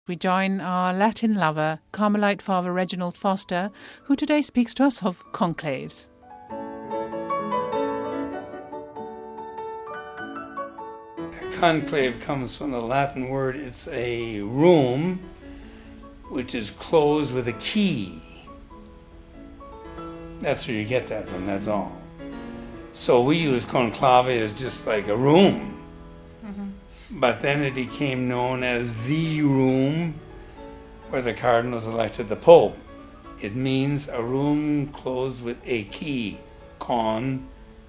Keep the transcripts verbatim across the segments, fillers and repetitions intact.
We join our Latin lover, Carmelite Father Reginald Foster, who today speaks to us of conclaves. A conclave comes from the Latin word, it's a room which is closed with a key. That's where you get that from, that's all. So we use conclave as just like a room. Mm-hmm. But then it became known as the room where the cardinals elected the Pope. It means a room closed with a key. Conclave.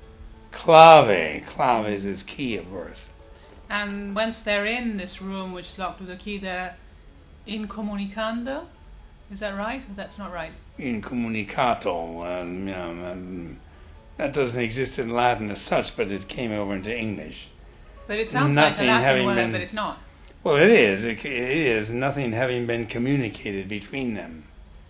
Clave is key, of course. And once they're in this room, which is locked with a key, they're incommunicando? Is that right? That's not right. Incommunicato. Um, yeah, um, that doesn't exist in Latin as such, but it came over into English. But it sounds nothing like a Latin word, been, but it's not. Well, it is. It, it is. Nothing having been communicated between them.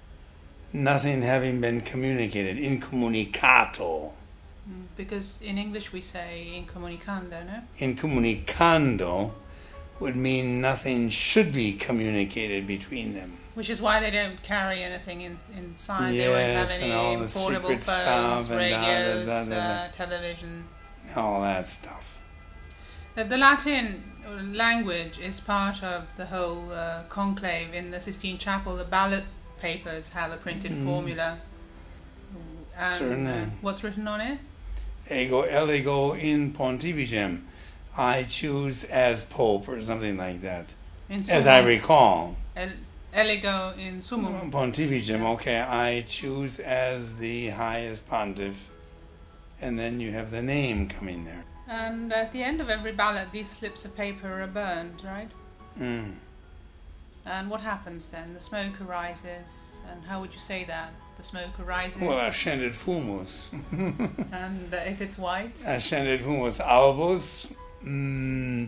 Nothing having been communicated. Incommunicato. Because in English we say incommunicando, no? Incommunicando would mean nothing should be communicated between them. Which is why they don't carry anything in, inside. Yes, they won't have and all any the portable secret phones, stuff and radios, da, da, da, da. Uh, television. All that stuff. The, the Latin language is part of the whole uh, conclave. In the Sistine Chapel, the ballot papers have a printed mm. formula. And Certainly. What's written on it? Ego eligo in pontificem. I choose as Pope, or something like that. In as I recall. El, eligo in summum. Pontificem, okay. I choose as the highest pontiff. And then you have the name coming there. And at the end of every ballot, these slips of paper are burned, right? Mm. And what happens then? The smoke arises. And how would you say that? The smoke arises? Well, ascended fumus. And uh, if it's white? Ascended fumus albus, mm,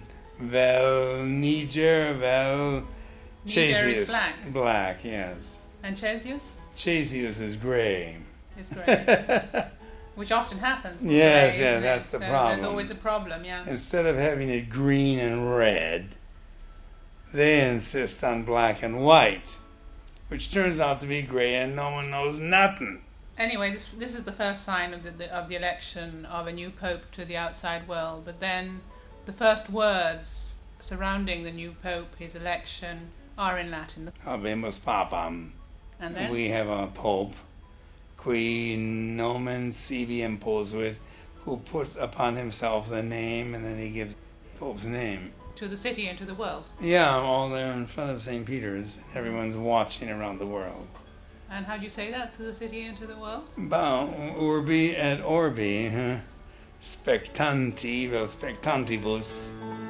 vel niger, vel Niger Chasius. is black. Black, yes. And Chasius? Chasius is grey. Is grey. Which often happens. Yes, grey, yeah, that's it? the so problem. There's always a problem, yeah. Instead of having it green and red, they insist on black and white, which turns out to be grey and no one knows nothing. Anyway, this this is the first sign of the, the of the election of a new pope to the outside world. But then the first words surrounding the new pope, his election, are in Latin. Habemus papam. And then? We have a pope, qui nomen sibi imposuit, who put upon himself the name, and then he gives the pope's name. To the city and to the world. Yeah, all there in front of Saint Peter's. Everyone's watching around the world. And how do you say that, to the city and to the world? Ba, urbi et orbi, huh? Spectanti vel spectantibus.